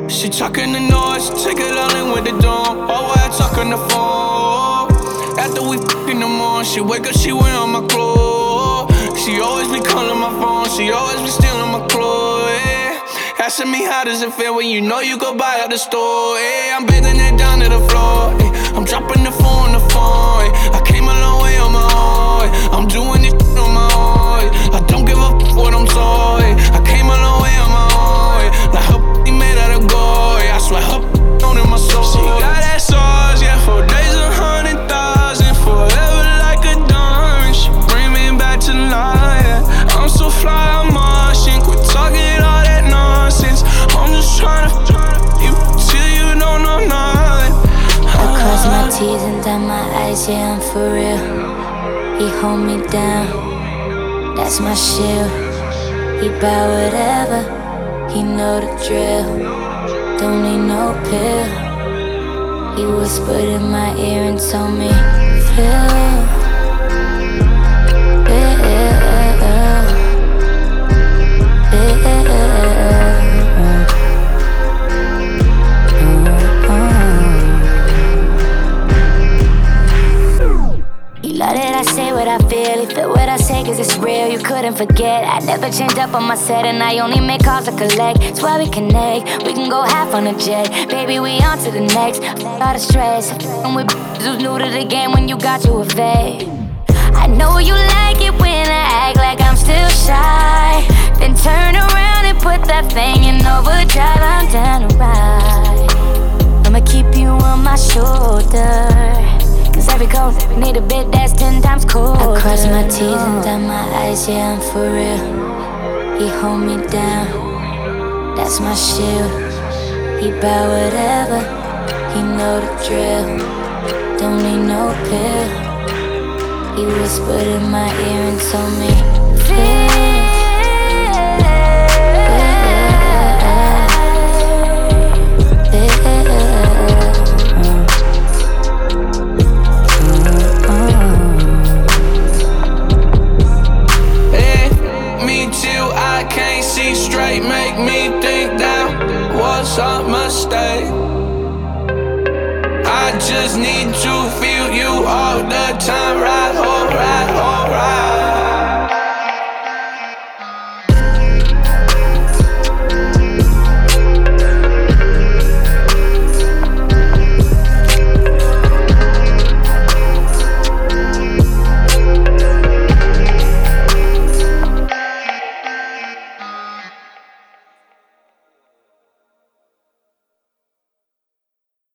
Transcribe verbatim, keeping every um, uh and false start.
She talking the noise, take it all in with the dawn. All while I talk on the phone. After we f*** in the morning, she wake up, she wear on my clothes. She always be calling my phone, she always be stealing my clothes, yeah. Asking me how does it feel when you know you go buy at the store, yeah. I'm bathing it down to the floor, yeah. I'm dropping the phone on the phone, yeah. I came a long way on my own, yeah. I'm doing this shit on my own, yeah. I don't give a f*** what I'm told, yeah. I came a long way on my own, yeah. Like her p*** made out of gold, yeah. I swear her p*** on in my soul. She got that sauce, yeah. For days a hundred thousand, forever like a diamond. She bring me back to life, yeah. I'm so fly, I'm Martian. Quit talking all that nonsense. I'm just tryna f*** you till you don't know nothing. I cross my T's and dot my I's, yeah, I'm for real. He hold me down, that's my shield. He buy whatever, he know the drill. Don't need no pill. He whispered in my ear and told me, feel. Love that I say what I feel, you feel what I say cause it's real, you couldn't forget. I never change up on my set and I only make calls to collect. That's why we connect, we can go half on a jet. Baby, we on to the next, f*** all the stress. I'm with b****s who's new to the game when you got to a vet. I know you like it when I act like I'm still shy. Then turn around and put that thing in overdrive. I'm down to ride, I'ma keep you on my shoulder. Cause every coat need a bit that's ten times colder. I cross my T's and dot my I's, yeah, I'm for real. He hold me down, that's my shield. He buy whatever, he know the drill. Don't need no pill. He whispered in my ear and told me, feel. I can't see straight, make me think that was a mistake. I just need to feel you all the time, right, alright, alright.